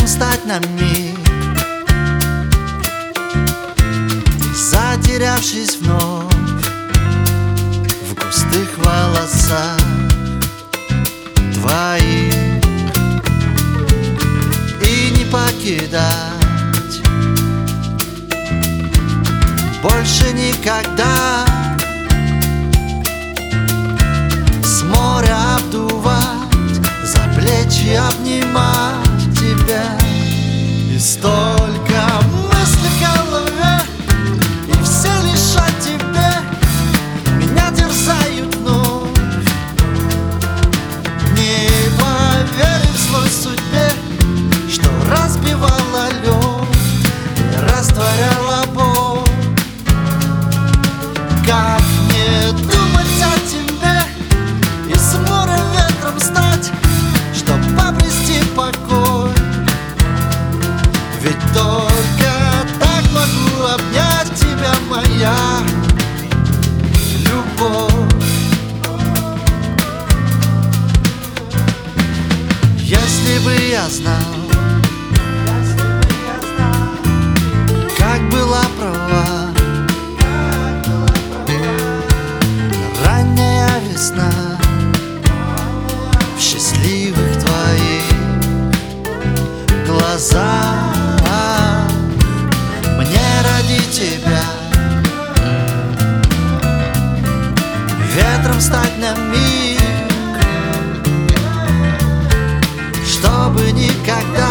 ветром стать на миг, затерявшись вновь в густых волосах твоих, и не покидать больше никогда. С моря обдувать, за плечи обнимать тебя. И столько мыслей в голове, и все лишь о тебе меня терзают вновь. Не поверив злой судьбе, что разбивала лед и растворяла боль. Как не думать о тебе и с моря ветром стать, чтоб обрести покой? Ведь только так могу обнять тебя, моя любовь. Если бы я знал, как была права ранняя весна в счастливых твоих глазах, мне ради тебя ветром стать на миг, чтобы никогда